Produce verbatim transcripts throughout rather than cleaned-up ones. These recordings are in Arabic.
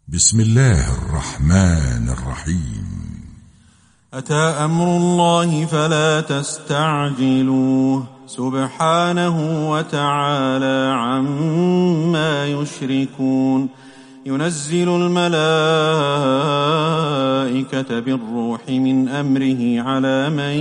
بسم الله الرحمن الرحيم. أتى أمر الله فلا تستعجلوه سبحانه وتعالى عما يشركون. ينزل الملائكة بالروح من أمره على من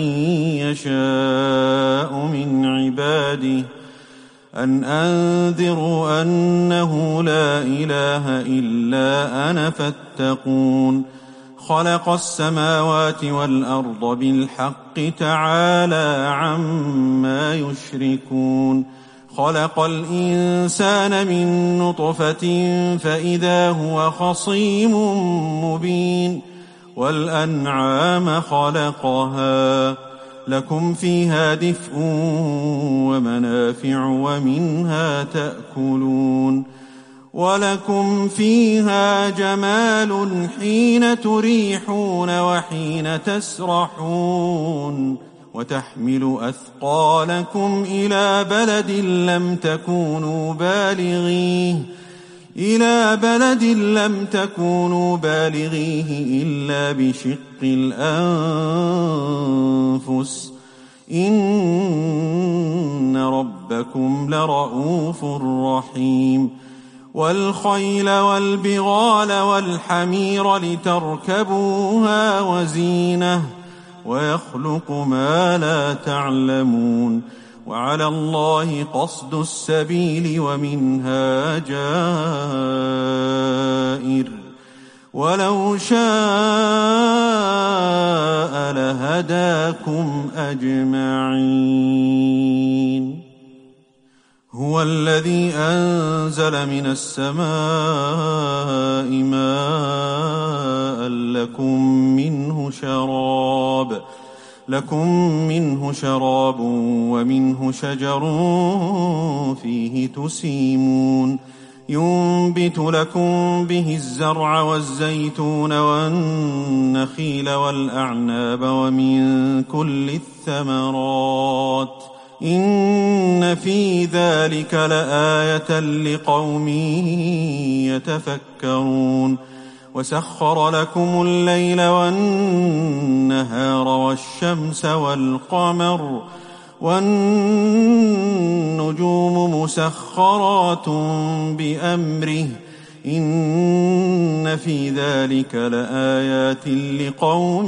يشاء من عباده أن أنذروا أنه لا إله إلا أنا فاتقون. خلق السماوات والأرض بالحق تعالى عما يشركون. خلق الإنسان من نطفة فإذا هو خصيم مبين. والأنعام خلقها لكم فيها دفء ومنافع ومنها تأكلون. ولكم فيها جمال حين تريحون وحين تسرحون. وتحمل أثقالكم إلى بلد لم تكونوا بالغيه إلى بلد لم تكونوا بالغيه إلا بشق الأنفس إن ربكم لرؤوف رحيم. والخيل والبغال والحمير لتركبوها وزينة ويخلق ما لا تعلمون. وعلى الله قصد السبيل ومنها جائر ولو شاء لهداكم أجمعين. هو الذي أنزل من السماء ماء لكم منه شراب لكم منه شراب ومنه شجر فيه تسيمون. ينبت لكم به الزرع والزيتون والنخيل والأعناب ومن كل الثمرات إن في ذلك لآية لقوم يتفكرون. وسخر لكم الليل والنهار والشمس والقمر والنجوم مسخرات بأمره إن في ذلك لآيات لقوم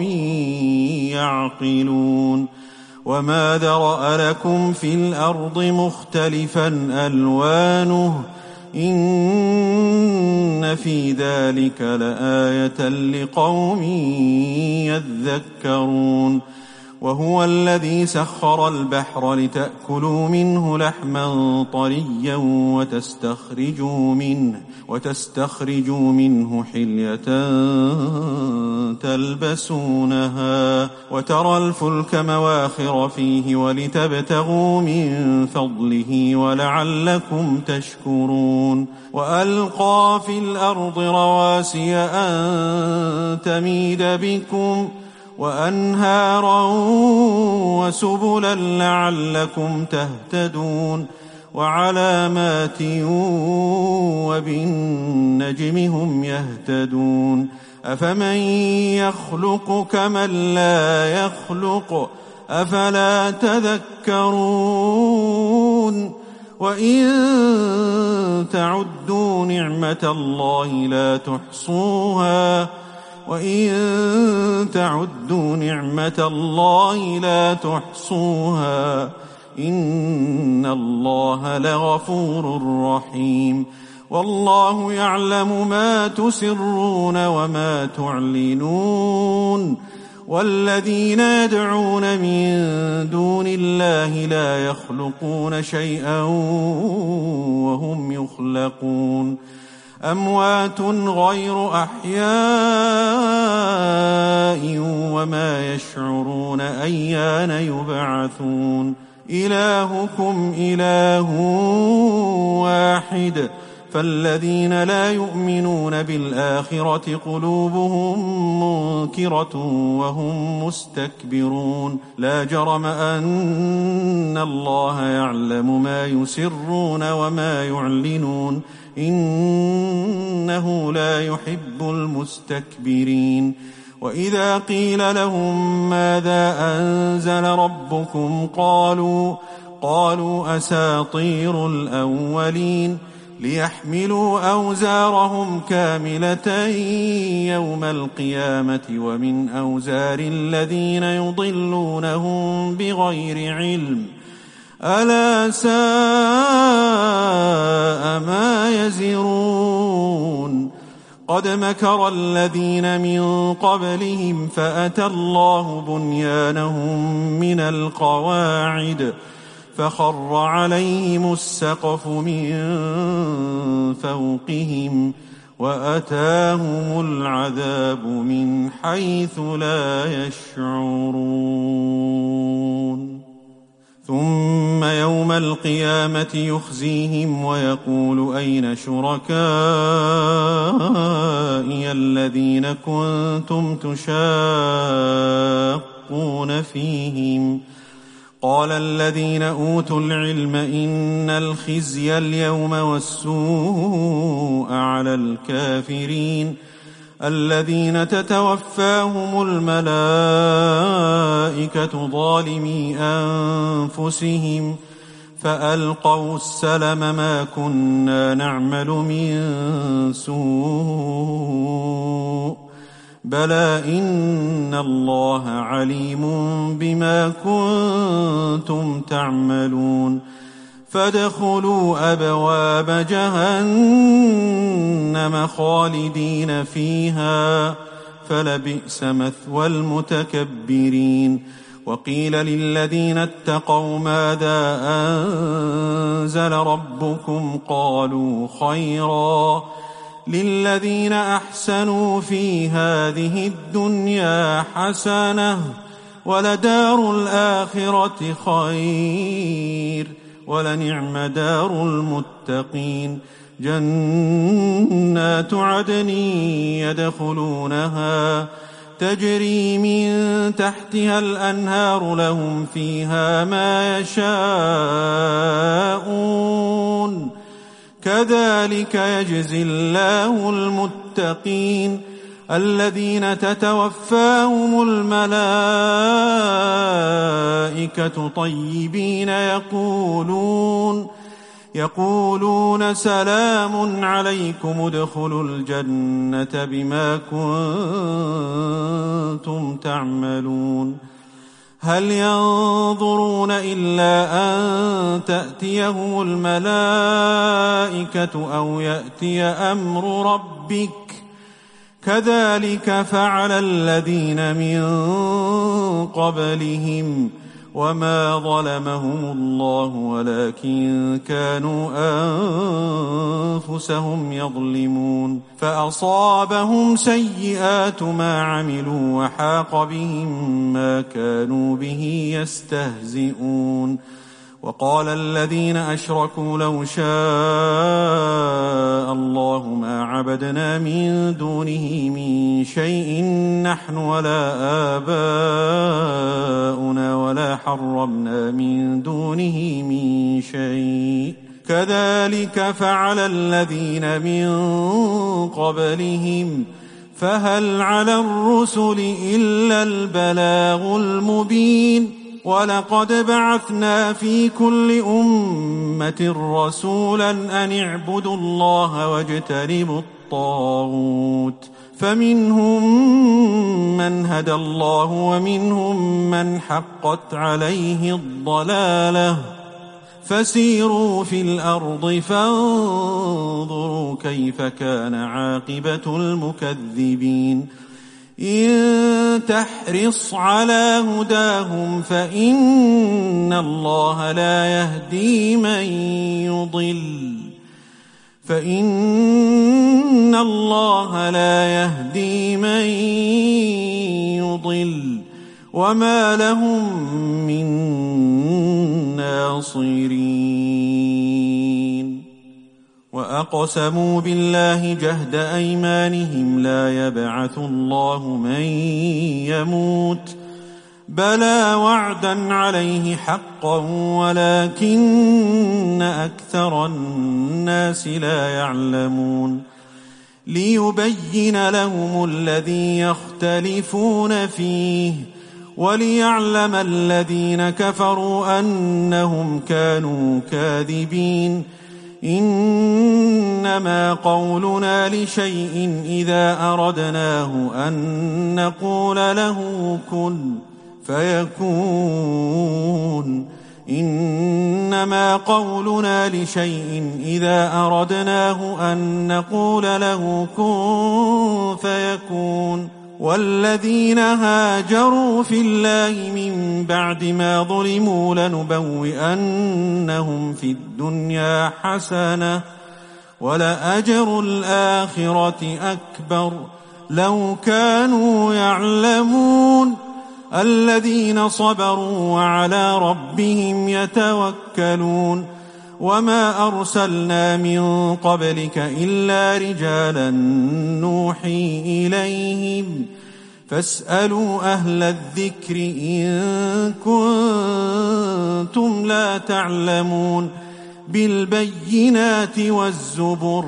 يعقلون. وما ذرأ لكم في الأرض مختلفا ألوانه إن في ذلك لآية لقوم يذكرون. وهو الذي سخر البحر لتأكلوا منه لحما طريا وتستخرجوا منه, وتستخرجوا منه حلية تلبسونها وترى الفلك مواخر فيه ولتبتغوا من فضله ولعلكم تشكرون. وألقى في الأرض رواسي أن تميد بكم وأنهارا وسبلا لعلكم تهتدون. وعلامات وبالنجم هم يهتدون. أفمن يخلق كمن لا يخلق أفلا تذكرون. وإن تعدوا نعمة الله لا تحصوها وإن تعدوا نعمة الله لا تحصوها إن الله لغفور رحيم. والله يعلم ما تسرون وما تعلنون. والذين يدعون من دون الله لا يخلقون شيئا وهم يخلقون. أموات غير أحياء وما يشعرون أيان يبعثون. إلهكم إله واحد فالذين لا يؤمنون بالآخرة قلوبهم منكرة وهم مستكبرون. لا جرم أن الله يعلم ما يسرون وما يعلنون إنه لا يحب المستكبرين وإذا قيل لهم ماذا أنزل ربكم قالوا قالوا أساطير الأولين ليحملوا أوزارهم كاملة يوم القيامة ومن أوزار الذين يضلونهم بغير علم ألا ساء ما يزرون قد مكر الذين من قبلهم فأتى الله بنيانهم من القواعد فخر عليهم السقف من فوقهم وأتاهم العذاب من حيث لا يشعرون ثم يوم القيامة يخزيهم ويقول أين شركائي الذين كنتم تشاقون فيهم قال الذين أوتوا العلم إن الخزي اليوم والسوء على الكافرين الذين تتوفاهم الملائكة ظالمي أنفسهم فألقوا السلم ما كنا نعمل من سوء بلى إن الله عليم بما كنتم تعملون فادخلوا أبواب جهنم خالدين فيها فلبئس مثوى المتكبرين وقيل للذين اتقوا ماذا أنزل ربكم قالوا خيرا للذين أحسنوا في هذه الدنيا حسنة ولدار الآخرة خير ولنعم دار المتقين جنات عدن يدخلونها تجري من تحتها الأنهار لهم فيها ما يشاءون كذلك يجزي الله المتقين الذين تتوفاهم الملائكة طيبين يقولون يقولون سلام عليكم ادخلوا الجنة بما كنتم تعملون هل ينظرون إلا أن تأتيهم الملائكة أو يأتي أمر ربك كذلك فعل الذين من قبلهم وما ظلمهم الله ولكن كانوا أنفسهم يظلمون فأصابهم سيئات ما عملوا وحاق بهم ما كانوا به يستهزئون وقال الذين أشركوا لو شاء الله ما عبدنا من دونه من شيء نحن ولا آباؤنا ولا حرمنا من دونه من شيء كذلك فعل الذين من قبلهم فهل على الرسل إلا البلاغ المبين ولقد بعثنا في كل أمة رسولا أن اعبدوا الله واجتنبوا الطاغوت فمنهم من هدى الله ومنهم من حقت عليه الضلالة فسيروا في الأرض فانظروا كيف كان عاقبة المكذبين إن تحرص على هداهم فإن الله لا يهدي من يضل فإن الله لا يهدي من يضل وما لهم من ناصرين وأقسموا بالله جهد أيمانهم لا يبعث الله من يموت بلى وعدا عليه حقا ولكن أكثر الناس لا يعلمون ليبين لهم الذي يختلفون فيه وليعلم الذين كفروا أنهم كانوا كاذبين إنما قولنا لشيء إذا أردناه أن نقول له كن فيكون إنما قولنا لشيء إذا أردناه أن نقول له كن فيكون والذين هاجروا في الله من بعد ما ظلموا لنبوئنهم في الدنيا حسنة ولأجر الآخرة أكبر لو كانوا يعلمون الذين صبروا وعلى ربهم يتوكلون وما أرسلنا من قبلك إلا رجالا نوحي إليهم فاسألوا أهل الذكر إن كنتم لا تعلمون بالبينات والزبر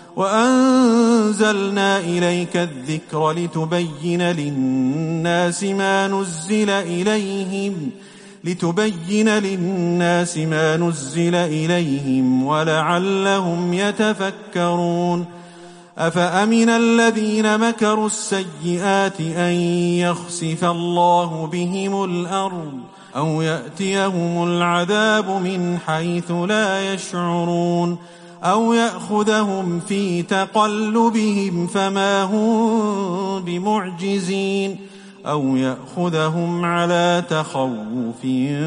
وأنزلنا إليك الذكر لتبين للناس ما نزل إليهم لتبين للناس ما نزل إليهم ولعلهم يتفكرون أفأمن الذين مكروا السيئات أن يخسف الله بهم الأرض أو يأتيهم العذاب من حيث لا يشعرون أو يأخذهم في تقلبهم فما هم بمعجزين أو يأخذهم على تخوف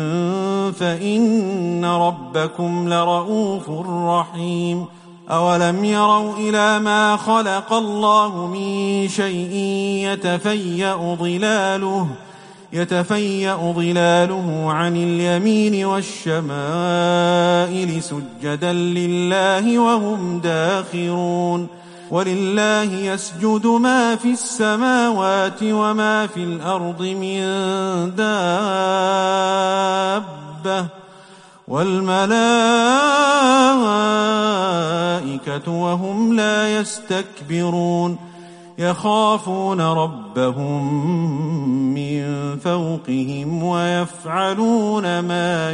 فإن ربكم لرؤوف رحيم أولم يروا إلى ما خلق الله من شيء يتفيأ ظلاله يتفيأ ظلاله عن اليمين والشمائل سجدا لله وهم داخرون ولله يسجد ما في السماوات وما في الأرض من دابة والملائكة وهم لا يستكبرون يخافون ربهم من فوقهم ويفعلون ما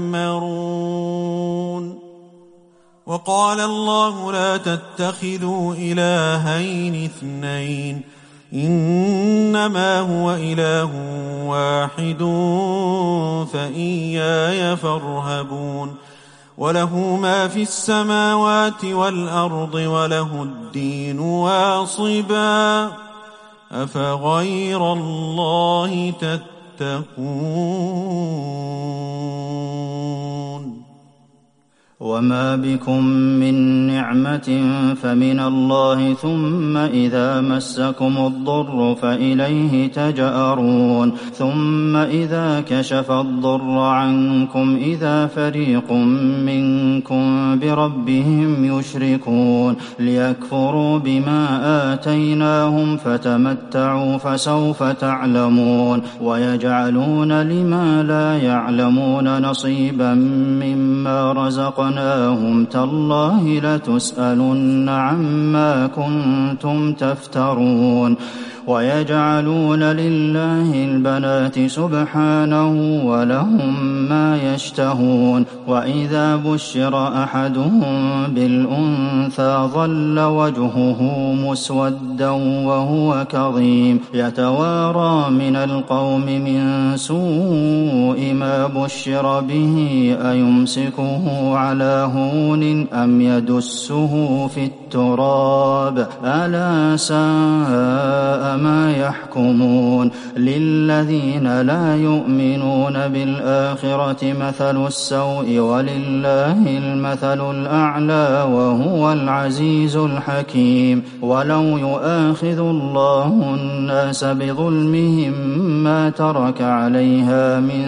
يؤمرون وقال الله لا تتخذوا إلهين اثنين إنما هو إله واحد فإياي فارهبون وله ما في السماوات والأرض وله الدين واصبا أفغير الله تتقون وما بكم من نعمة فمن الله ثم إذا مسكم الضر فإليه تجأرون ثم إذا كشف الضر عنكم إذا فريق منكم بربهم يشركون ليكفروا بما آتيناهم فتمتعوا فسوف تعلمون ويجعلون لما لا يعلمون نصيبا مما رزقناهم تالله لتسألن عما كنتم تفترون ويجعلون لله البنات سبحانه ولهم ما يشتهون وإذا بشر أحدهم بالأنثى ظل وجهه مسودا وهو كظيم يتوارى من القوم من سوء ما بشر به أيمسكه على هون أم يدسه في التراب ألا ساء ما يحكمون للذين لا يؤمنون بالآخرة مثل السوء ولله المثل الأعلى وهو العزيز الحكيم ولو يؤاخذ الله الناس بظلمهم ما ترك عليها من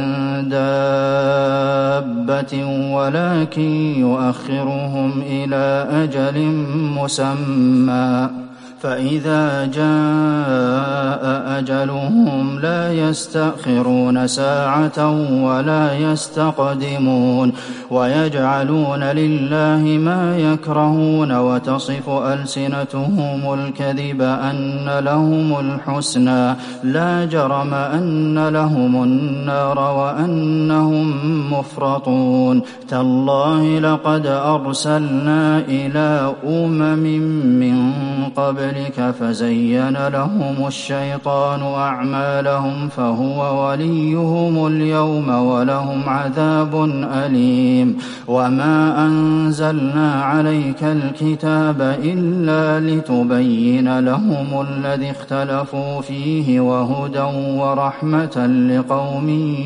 دابة ولكن يؤخرهم إلى أجل مسمى فإذا جاء أجلهم لا يستأخرون ساعة ولا يستقدمون ويجعلون لله ما يكرهون وتصف ألسنتهم الكذب أن لهم الحسنى لا جرم أن لهم النار وأنهم مفرطون تالله لقد أرسلنا إلى أمم من قبلك فزين لهم الشيطان أعمالهم فهو وليهم اليوم ولهم عذاب أليم وما أنزلنا عليك الكتاب إلا لتبين لهم الذي اختلفوا فيه وهدى ورحمة لقوم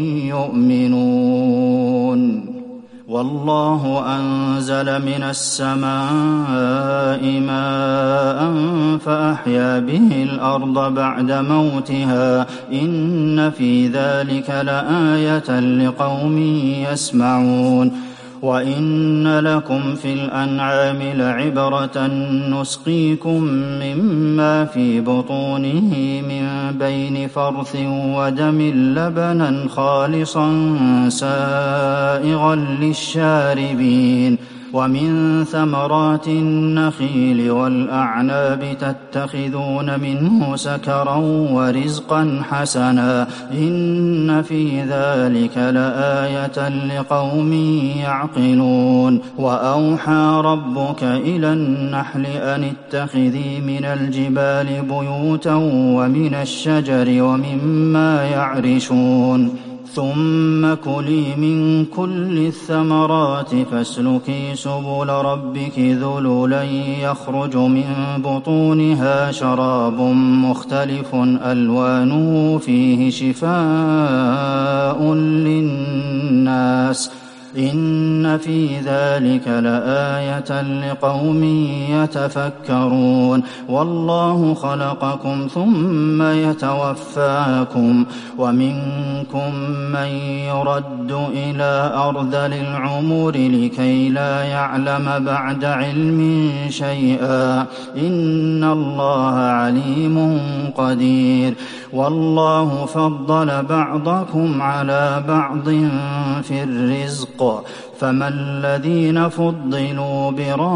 يؤمنون والله أنزل من السماء ماء فأحيا به الأرض بعد موتها إن في ذلك لآية لقوم يسمعون وإن لكم في الأنعام لعبرة نسقيكم مما في بطونه من بين فرث ودم لبنا خالصا سائغا للشاربين ومن ثمرات النخيل والأعناب تتخذون منه سكرا ورزقا حسنا إن في ذلك لآية لقوم يعقلون وأوحى ربك إلى النحل أن اتخذي من الجبال بيوتا ومن الشجر ومما يعرشون ثم كلي من كل الثمرات فاسلكي سبل ربك ذللا يخرج من بطونها شراب مختلف ألوانه فيه شفاء للناس إن في ذلك لآية لقوم يتفكرون والله خلقكم ثم يتوفاكم ومنكم من يرد إلى أرذل العمر لكي لا يعلم بعد علم شيئا إن الله عليم قدير والله فضل بعضكم على بعض في الرزق فما الذين فضلوا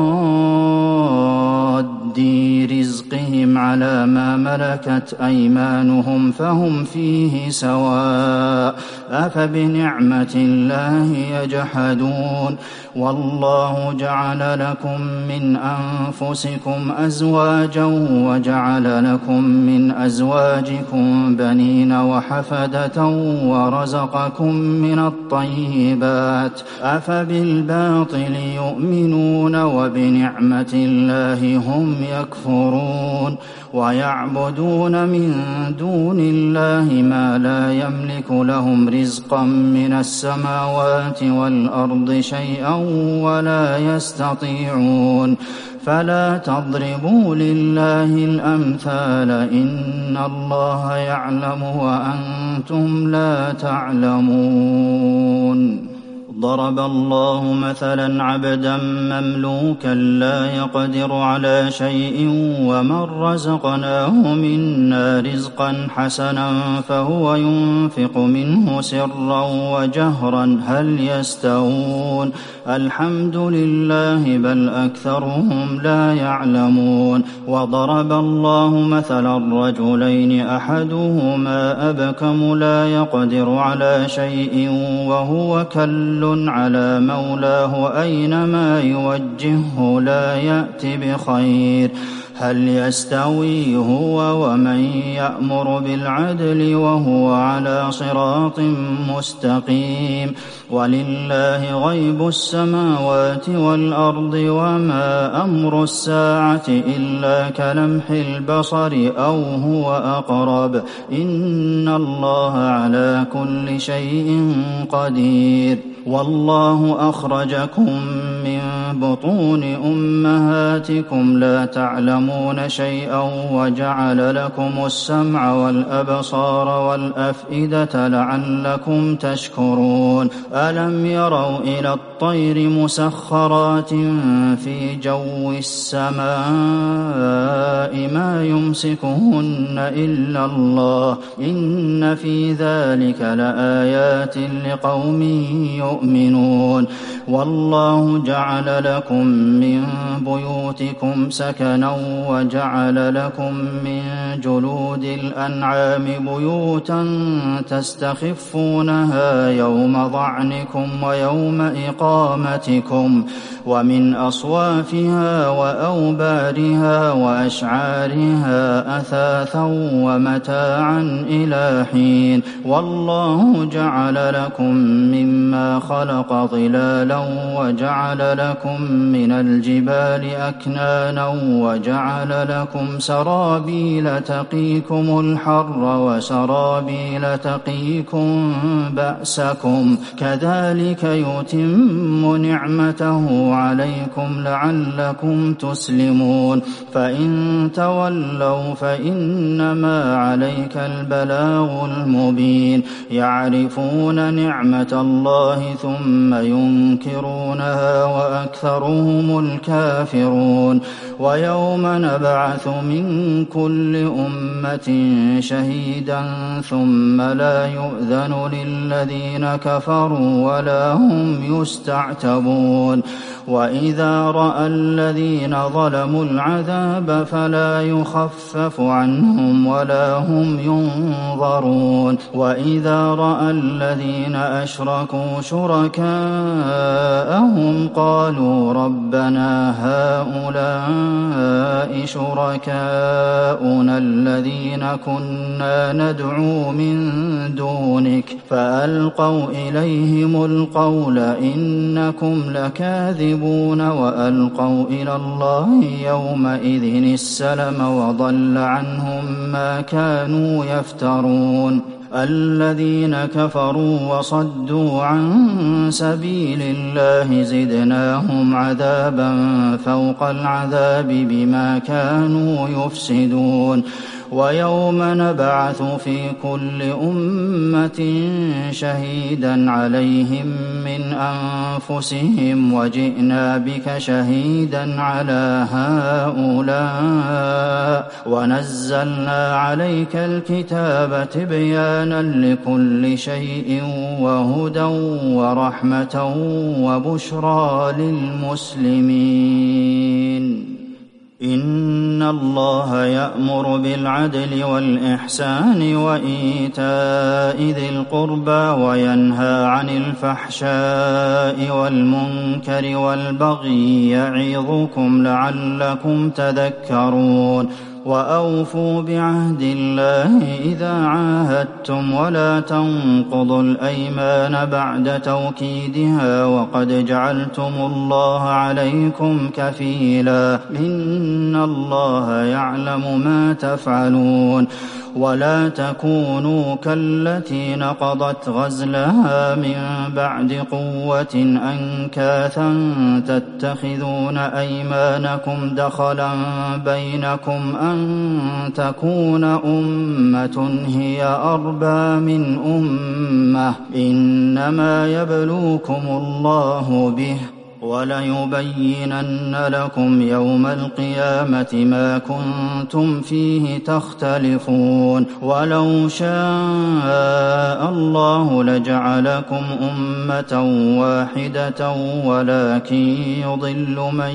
براد رزقهم على ما ملكت أيمانهم فهم فيه سواء أفبنعمة الله يجحدون والله جعل لكم من أنفسكم أزواجا وجعل لكم من أزواجكم بنين وحفدة ورزقكم من الطيبات أفبالباطل يؤمنون وبنعمة الله هم يكفرون ويعبدون من دون الله ما لا يملك لهم رزقا من السماوات والأرض شيئا ولا يستطيعون فلا تضربوا لله الأمثال إن الله يعلم وأنتم لا تعلمون ضرب الله مثلا عبدا مملوكا لا يقدر على شيء ومن رزقناه منا رزقا حسنا فهو ينفق منه سرا وجهرا هل يستوون الحمد لله بل أكثرهم لا يعلمون وضرب الله مثلا رجلين أحدهما أبكم لا يقدر على شيء وهو كل على مولاه أينما يوجهه لا يأت بخير هل يستوي هو ومن يأمر بالعدل وهو على صراط مستقيم ولله غيب السماوات والأرض وما أمر الساعة إلا كلمح البصر أو هو أقرب إن الله على كل شيء قدير والله أخرجكم من بطون أمهاتكم لا تعلمون شيئا وجعل لكم السمع والأبصار والأفئدة لعلكم تشكرون ألم يروا إلى والطير مسخرات في جو السماء ما يمسكهن إلا الله إن في ذلك لآيات لقوم يؤمنون والله جعل لكم من بيوتكم سكنا وجعل لكم من جلود الأنعام بيوتا تستخفونها يوم ظعنكم ويوم إقامتكم ومن أصوافها وأوبارها وأشعارها أثاثا ومتاعا إلى حين والله جعل لكم مما خلق ظلالا وجعل لكم من الجبال أكنانا وجعل لكم سرابيل تقيكم الحر وسرابيل تقيكم بأسكم كذلك يتم نعمته عليكم لعلكم تسلمون فإن تولوا فإنما عليك البلاغ المبين يعرفون نعمة الله ثم ينكرونها وأكثرهم الكافرون ويوم نبعث من كل أمة شهيدا ثم لا يؤذن للذين كفروا ولا هم يستعتبون وإذا رأى الذين ظلموا العذاب فلا يخفف عنهم ولا هم ينظرون وإذا رأى الذين أشركوا شركاءهم قالوا ربنا هؤلاء شركاؤنا الذين كنا ندعو من دونك فألقوا إليهم القول إنكم لكاذبون وألقوا إلى الله يومئذ السلم وضل عنهم ما كانوا يفترون الذين كفروا وصدوا عن سبيل الله زدناهم عذابا فوق العذاب بما كانوا يفسدون ويوم نبعث في كل أمة شهيدا عليهم من أنفسهم وجئنا بك شهيدا على هؤلاء ونزلنا عليك الكتاب تبيانا لكل شيء وهدى ورحمة وبشرى للمسلمين إن الله يأمر بالعدل والإحسان وإيتاء ذي القربى وينهى عن الفحشاء والمنكر والبغي يعظكم لعلكم تذكرون وأوفوا بعهد الله إذا عاهدتم ولا تنقضوا الأيمان بعد توكيدها وقد جعلتم الله عليكم كفيلا إن الله يعلم ما تفعلون ولا تكونوا كالتي نقضت غزلها من بعد قوة أنكاثا تتخذون أيمانكم دخلا بينكم أن تكون أمة هي أربى من أمة إنما يبلوكم الله به وليبينن لكم يوم القيامة ما كنتم فيه تختلفون ولو شاء الله لجعلكم أمة واحدة ولكن يضل من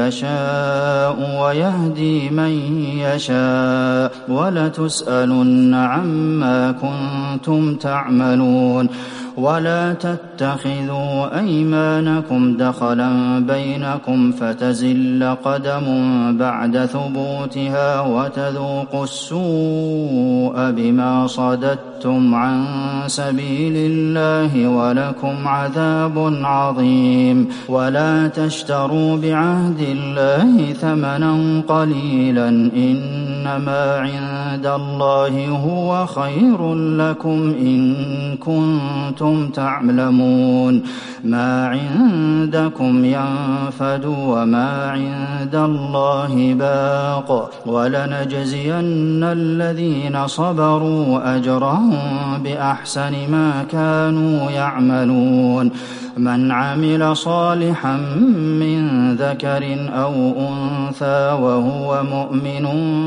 يشاء ويهدي من يشاء ولتسألن عما كنتم تعملون ولا تتخذوا أيمانكم دخلا بينكم فتزل قدم بعد ثبوتها وتذوقوا السوء بما صددتم عن سبيل الله ولكم عذاب عظيم ولا تشتروا بعهد الله ثمنا قليلا إنما عند الله هو خير لكم إن كنتم تعلمون ما عندكم ينفد وما عند الله باق ولنجزين الذين صبروا أجرهم بأحسن ما كانوا يعملون من عمل صالحا من ذكر أو أنثى وهو مؤمن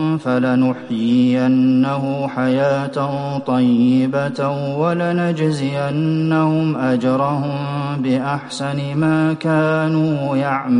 فلنحيينه حياة طيبة ولنجزينهم أجرهم بأحسن ما كانوا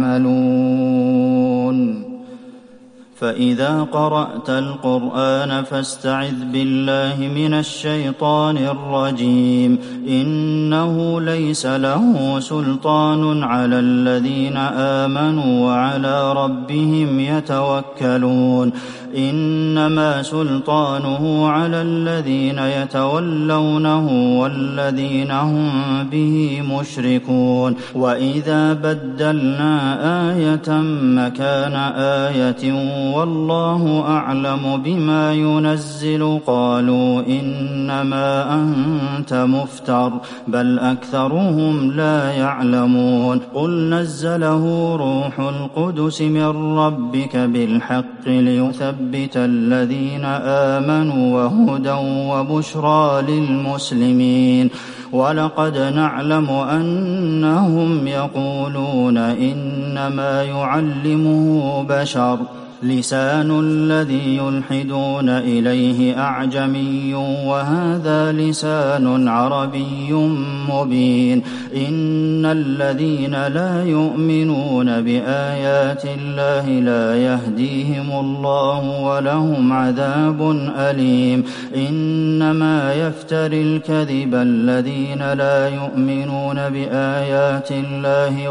يعملون فإذا قرأت القرآن فاستعذ بالله من الشيطان الرجيم إنه ليس له سلطان على الذين آمنوا وعلى ربهم يتوكلون إنما سلطانه على الذين يتولونه والذين هم به مشركون وإذا بدلنا آية مكان آية والله أعلم بما ينزل قالوا إنما أنت مفتر بل أكثرهم لا يعلمون قل نزله روح القدس من ربك بالحق ليثبت الذين آمنوا وهدى وبشرى للمسلمين ولقد نعلم أنهم يقولون إنما يعلمه بشر لسان الذي يلحدون إليه أعجمي وهذا لسان عربي مبين إن الذين لا يؤمنون بآيات الله لا يهديهم الله ولهم عذاب أليم إنما يفتري الكذب الذين لا يؤمنون بآيات الله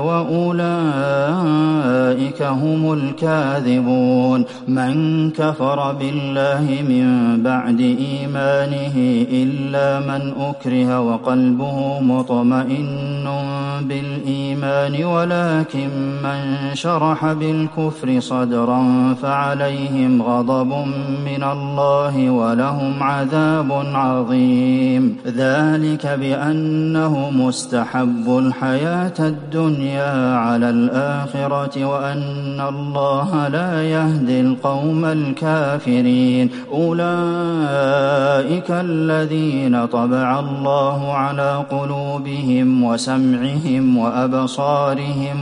وأولئك هم الكاذبون من كفر بالله من بعد إيمانه إلا من أكره وقلبه مطمئن بالإيمان ولكن من شرح بالكفر صدرا فعليهم غضب من الله ولهم عذاب عظيم ذلك بأنه مستحب الحياة الدنيا على الآخرة وأن الله لا يهدي يهدي القوم الكافرين أولئك الذين طبع الله على قلوبهم وسمعهم وأبصارهم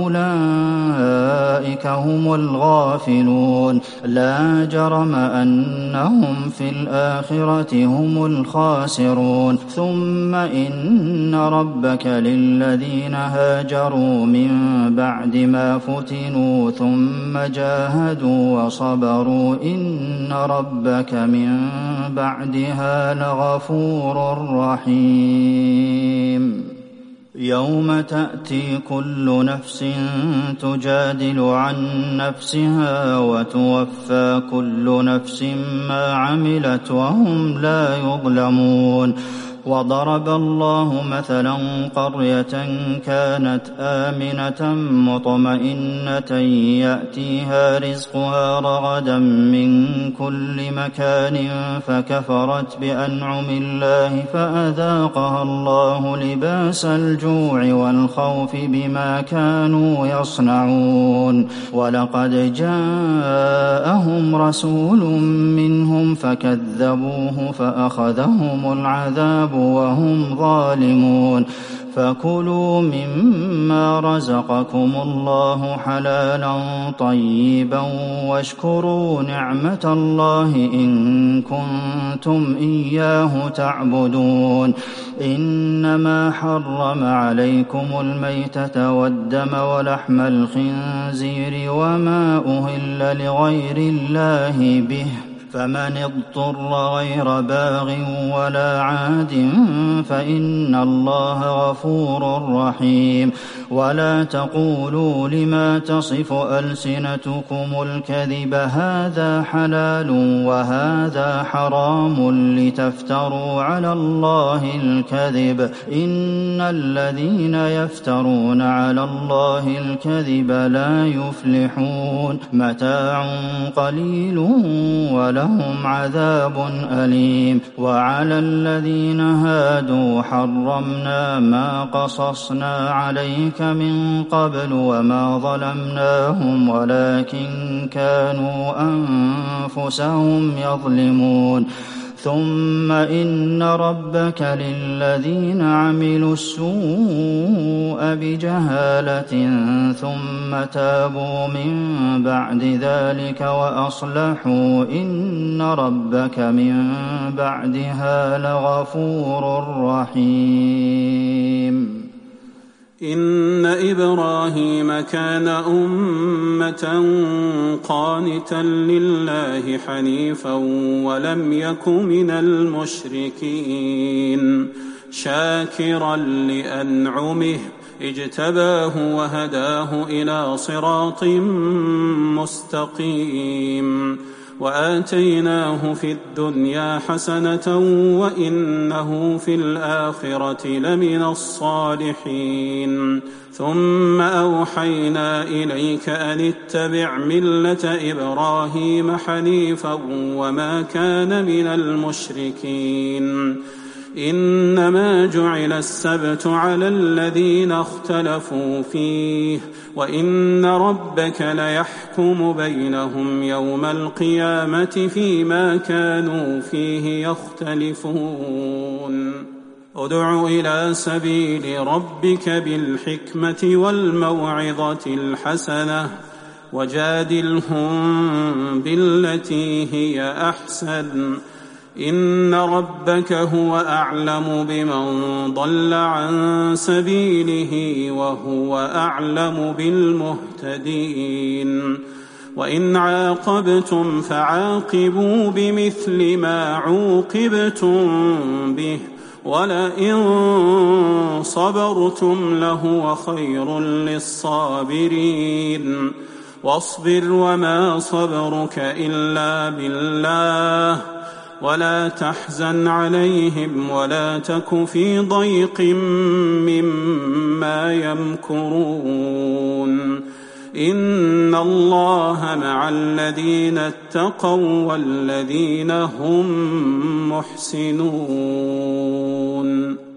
وأولئك هم الغافلون لا جرم أنهم في الآخرة هم الخاسرون ثم إن ربك للذين هاجروا من بعد ما فتنوا ثم جاهدوا وصبروا إن ربك من بعدها لغفور رحيم يوم تأتي كل نفس تجادل عن نفسها وتوفى كل نفس ما عملت وهم لا يظلمون وضرب الله مثلا قرية كانت آمنة مطمئنة يأتيها رزقها رغدا من كل مكان فكفرت بأنعم الله فأذاقها الله لباس الجوع والخوف بما كانوا يصنعون ولقد جاءهم رسول منهم فكذبوه فأخذهم العذاب وهم ظالمون فكلوا مما رزقكم الله حلالا طيبا واشكروا نعمة الله إن كنتم إياه تعبدون إنما حرم عليكم الميتة والدم ولحم الخنزير وما أهل لغير الله به فمن اضطر غير باغ ولا عاد فإن الله غفور رحيم ولا تقولوا لما تصف ألسنتكم الكذب هذا حلال وهذا حرام لتفتروا على الله الكذب إن الذين يفترون على الله الكذب لا يفلحون متاع قليل ولا لهم عذاب أليم وعلى الذين هادوا حرمنا ما قصصنا عليك ذلك من قبل وما ظلمناهم ولكن كانوا أنفسهم يظلمون ثم إن ربك للذين عملوا السوء بجهالة ثم تابوا من بعد ذلك وأصلحوا إن ربك من بعدها لغفور رحيم. إن إبراهيم كان أمة قانتا لله حنيفا ولم يك من المشركين شاكرا لأنعمه اجتباه وهداه إلى صراط مستقيم وآتيناه في الدنيا حسنة وإنه في الآخرة لمن الصالحين ثم أوحينا إليك أن اتبع ملة إبراهيم حنيفا وما كان من المشركين إنما جعل السبت على الذين اختلفوا فيه وإن ربك ليحكم بينهم يوم القيامة فيما كانوا فيه يختلفون ادع إلى سبيل ربك بالحكمة والموعظة الحسنة وجادلهم بالتي هي أحسن إن ربك هو أعلم بمن ضل عن سبيله وهو أعلم بالمهتدين وإن عاقبتم فعاقبوا بمثل ما عوقبتم به ولئن صبرتم لهو خير للصابرين واصبر وما صبرك إلا بالله ولا تحزن عليهم ولا تك في ضيق مما يمكرون إن الله مع الذين اتقوا والذين هم محسنون.